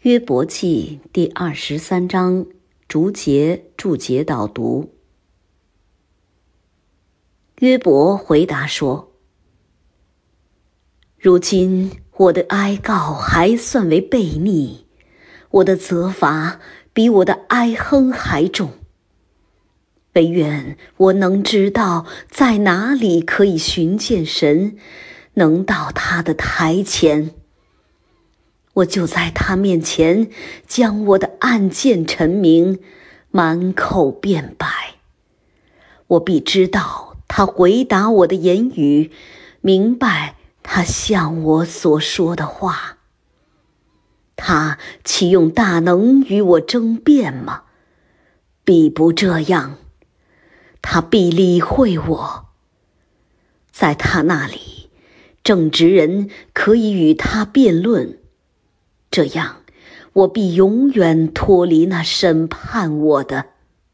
约伯记第23章逐节注解导读。约伯回答说：如今我的哀告还算为悖逆，我的责罚比我的哀哼还重。唯愿我能知道在哪里可以寻见神，能到他的台前，我就在他面前将我的案件陈明，满口辩白。我必知道他回答我的言语，明白他向我所说的话。他岂用大能与我争辩吗？必不这样，他必理会我。在他那里，正直人可以与他辩论，这样我必永远脱离那审判我的。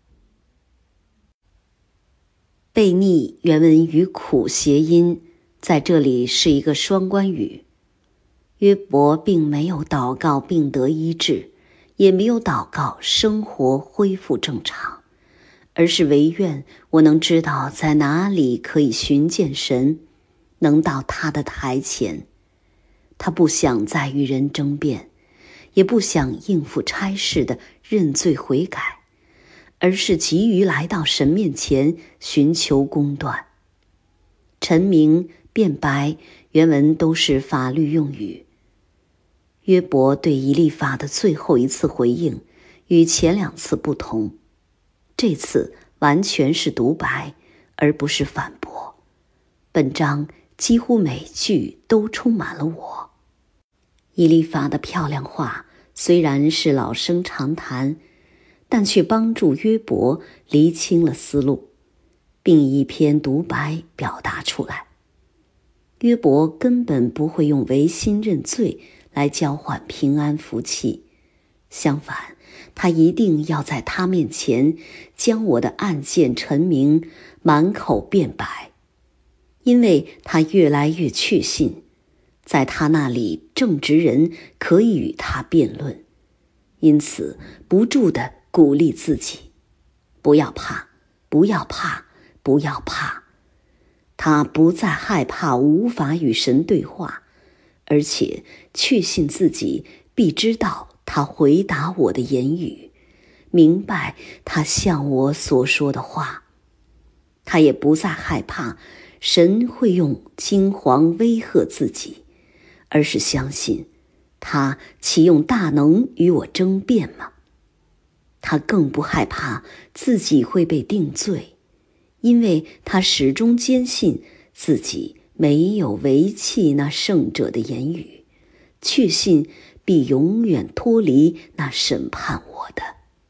悖逆原文与苦谐音，在这里是一个双关语。约伯并没有祷告病得医治，也没有祷告生活恢复正常，而是唯愿我能知道在哪里可以寻见神，能到他的台前。他不想再与人争辩，也不想应付差事的认罪悔改，而是急于来到神面前寻求公断。陈明、辩白原文都是法律用语。约伯对以利法的最后一次回应与前两次不同，这次完全是独白，而不是反驳。本章几乎每句都充满了我。以利法的漂亮话虽然是老生常谈，但却帮助约伯厘清了思路，并以一篇独白表达出来。约伯根本不会用违心认罪来交换平安福气，相反，他一定要在他面前将我的案件陈明，满口辩白，因为他越来越确信，在他那里正直人可以与他辩论，因此不住地鼓励自己，不要怕，不要怕，不要怕。他不再害怕无法与神对话，而且确信自己必知道他回答我的言语，明白他向我所说的话。他也不再害怕神会用惊惶威吓自己，而是相信他岂用大能与我争辩吗？他更不害怕自己会被定罪，因为他始终坚信自己没有违弃那圣者的言语，确信必永远脱离那审判我的。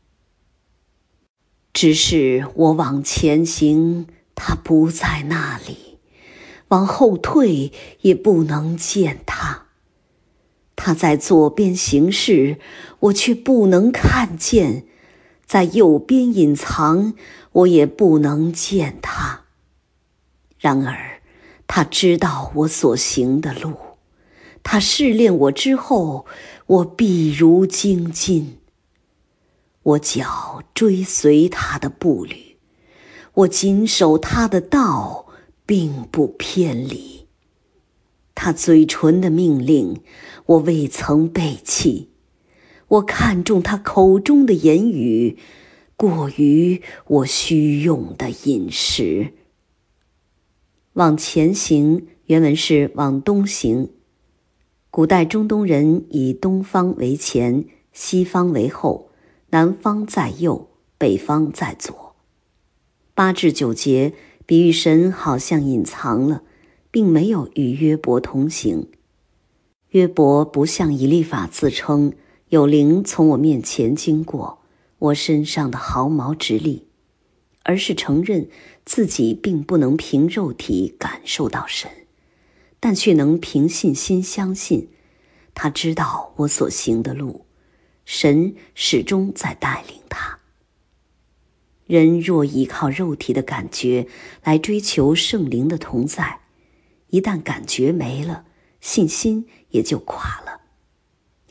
只是我往前行，他不在那里；往后退，也不能见他。他在左边行事，我却不能看见；在右边隐藏，我也不能见他。然而他知道我所行的路，他试炼我之后，我必如精金。我脚追随他的步履，我谨守他的道，并不偏离。他嘴唇的命令，我未曾背弃。我看重他口中的言语，过于我需用的饮食。往前行原文是往东行。古代中东人以东方为前，西方为后，南方在右，北方在左。8至9节比喻神好像隐藏了，并没有与约伯同行。约伯不像以利法自称有灵从我面前经过，我身上的毫毛直立，而是承认自己并不能凭肉体感受到神，但却能凭信心相信，他知道我所行的路，神始终在带领他。人若依靠肉体的感觉来追求圣灵的同在，一旦感觉没了，信心也就垮了。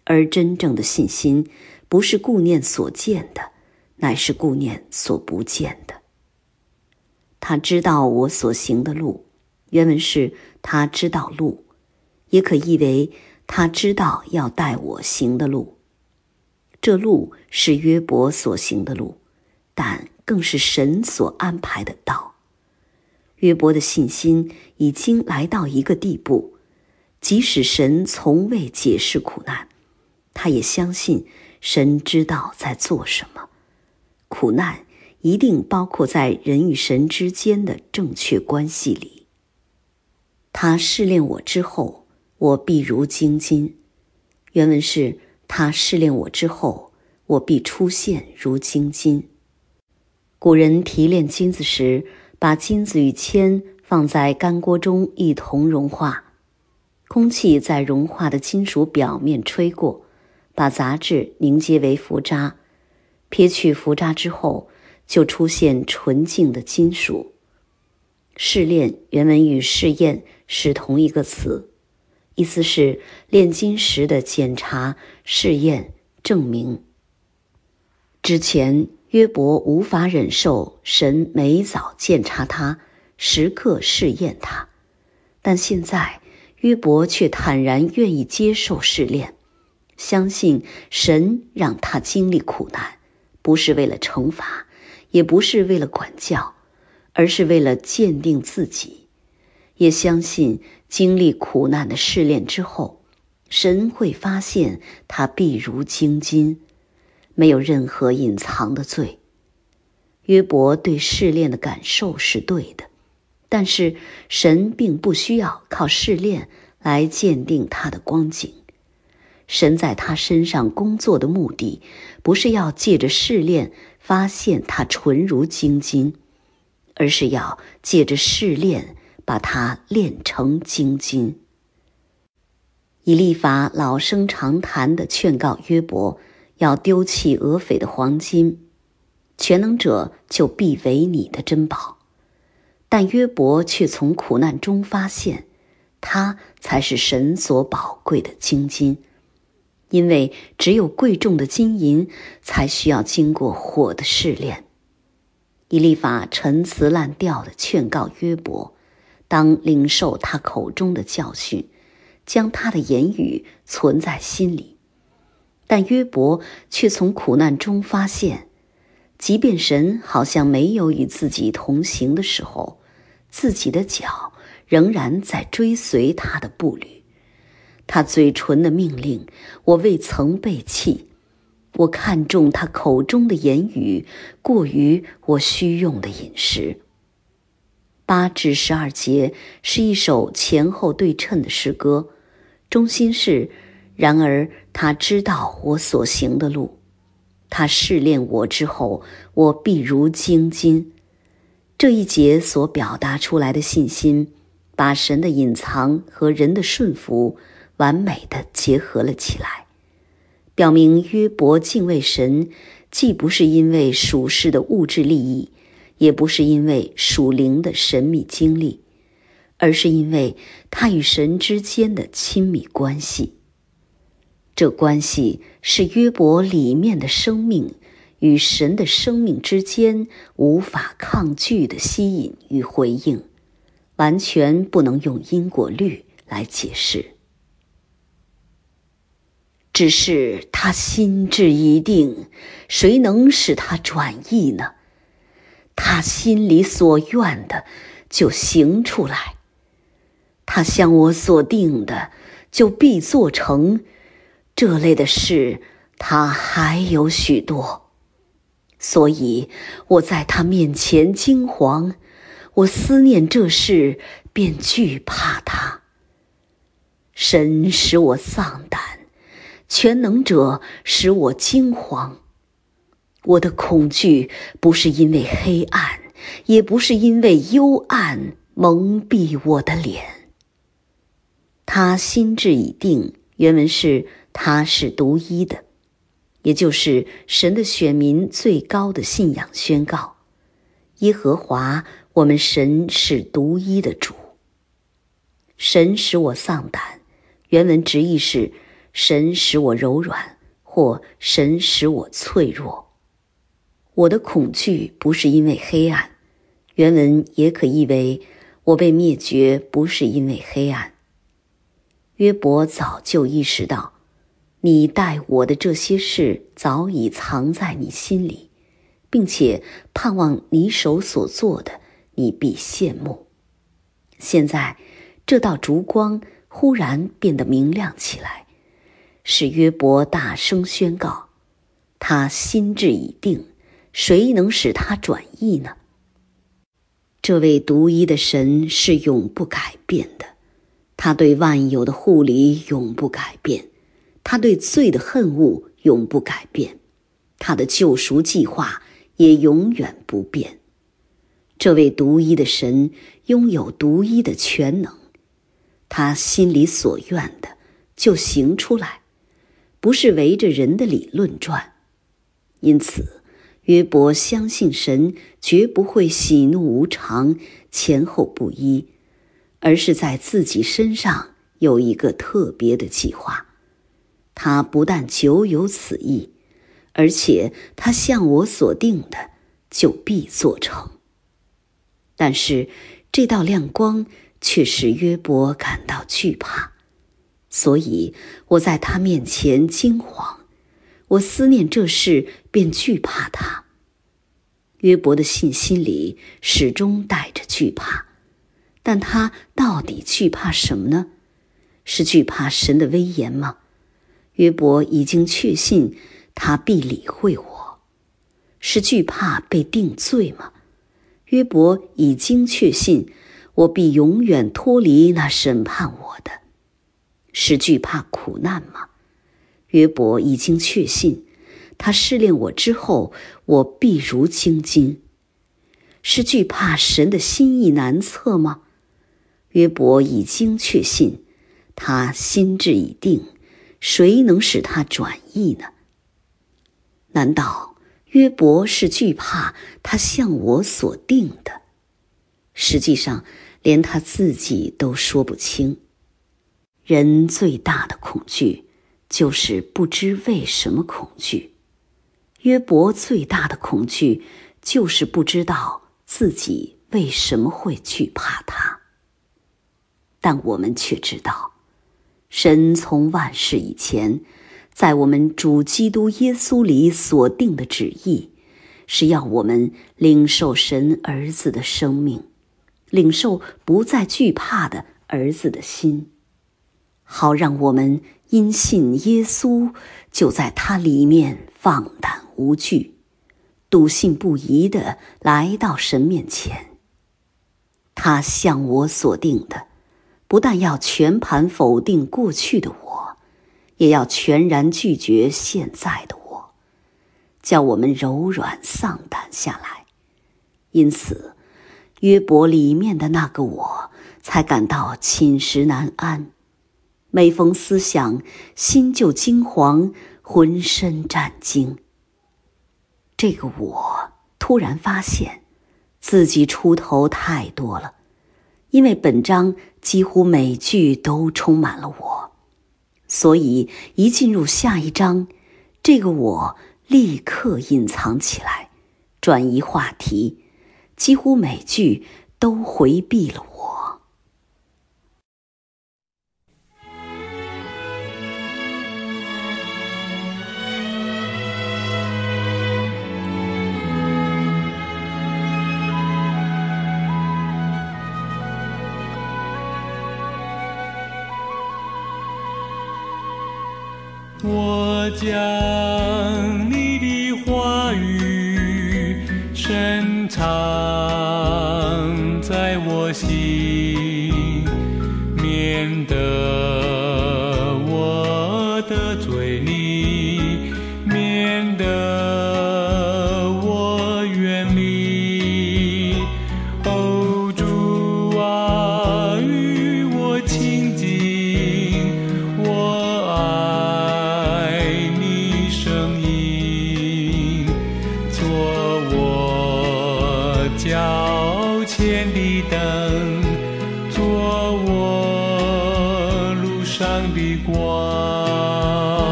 而真正的信心不是顾念所见的，乃是顾念所不见的。他知道我所行的路，原文是他知道路，也可译为他知道要带我行的路。这路是约伯所行的路，但更是神所安排的道。约伯的信心已经来到一个地步，即使神从未解释苦难，他也相信神知道在做什么。苦难一定包括在人与神之间的正确关系里。他试炼我之后，我必如精金。原文是他试炼我之后，我必出现如精金。古人提炼金子时，把金子与铅放在干锅中一同融化，空气在融化的金属表面吹过，把杂质凝结为浮渣，撇去浮渣之后，就出现纯净的金属。试炼原文与试验是同一个词，意思是炼金时的检查、试验、证明。之前约伯无法忍受神每早检查他，时刻试验他，但现在约伯却坦然愿意接受试炼，相信神让他经历苦难，不是为了惩罚，也不是为了管教，而是为了鉴定自己。也相信经历苦难的试炼之后，神会发现他必如精金，没有任何隐藏的罪。约伯对试炼的感受是对的，但是神并不需要靠试炼来鉴定他的光景。神在他身上工作的目的，不是要借着试炼发现他纯如精金，而是要借着试炼把他炼成精金。以利法老生常谈地劝告约伯，要丢弃俄斐的黄金，全能者就必为你的珍宝。但约伯却从苦难中发现，他才是神所宝贵的精金，因为只有贵重的金银才需要经过火的试炼。以利法陈词滥调地劝告约伯，当领受他口中的教训，将他的言语存在心里。但约伯却从苦难中发现，即便神好像没有与自己同行的时候，自己的脚仍然在追随他的步履。他嘴唇的命令，我未曾背弃。我看重他口中的言语，过于我需用的饮食。8至12节是一首前后对称的诗歌，中心是然而他知道我所行的路，他试炼我之后，我必如精金。这一节所表达出来的信心，把神的隐藏和人的顺服完美地结合了起来，表明约伯敬畏神，既不是因为属世的物质利益，也不是因为属灵的神秘经历，而是因为他与神之间的亲密关系。这关系是约伯里面的生命与神的生命之间无法抗拒的吸引与回应，完全不能用因果律来解释。只是他心志已定，谁能使他转意呢？他心里所愿的就行出来，他向我所定的就必做成。这类的事他还有许多，所以我在他面前惊惶，我思念这事便惧怕他。神使我丧胆，全能者使我惊惶。我的恐惧不是因为黑暗，也不是因为幽暗蒙蔽我的脸。他心志已定，原文是他是独一的，也就是神的选民最高的信仰宣告。耶和华我们神是独一的主。神使我丧胆，原文直译是神使我柔软，或神使我脆弱。我的恐惧不是因为黑暗，原文也可译为我被灭绝不是因为黑暗。约伯早就意识到，你待我的这些事早已藏在你心里，并且盼望你手所做的，你必羡慕。现在这道烛光忽然变得明亮起来，使约伯大声宣告，他心志已定，谁能使他转意呢？这位独一的神是永不改变的，他对万有的护理永不改变，他对罪的恨恶永不改变，他的救赎计划也永远不变。这位独一的神拥有独一的全能，他心里所愿的就行出来，不是围着人的理论转。因此约伯相信神绝不会喜怒无常，前后不一，而是在自己身上有一个特别的计划。他不但久有此意，而且他向我所定的就必做成。但是这道亮光却使约伯感到惧怕，所以我在他面前惊惶，我思念这事便惧怕他。约伯的信心里始终带着惧怕，但他到底惧怕什么呢？是惧怕神的威严吗？约伯已经确信他必理会我。是惧怕被定罪吗？约伯已经确信我必永远脱离那审判我的。是惧怕苦难吗？约伯已经确信他试炼我之后，我必如精金。是惧怕神的心意难测吗？约伯已经确信他心志已定，谁能使他转意呢？难道约伯是惧怕他向我所定的？实际上连他自己都说不清。人最大的恐惧就是不知为什么恐惧。约伯最大的恐惧就是不知道自己为什么会惧怕他。但我们却知道，神从万事以前在我们主基督耶稣里所定的旨意，是要我们领受神儿子的生命，领受不再惧怕的儿子的心，好让我们因信耶稣，就在他里面放胆无惧，笃信不疑地来到神面前。他向我所定的，不但要全盘否定过去的我，也要全然拒绝现在的我，叫我们柔软丧胆下来。因此约伯里面的那个我才感到寝食难安，每逢思想，心就惊惶，浑身战惊。这个我突然发现自己出头太多了，因为本章几乎每句都充满了我，所以一进入下一章，这个我立刻隐藏起来，转移话题，几乎每句都回避了我。 我将你的话语深藏在我心，免得我得罪你，免得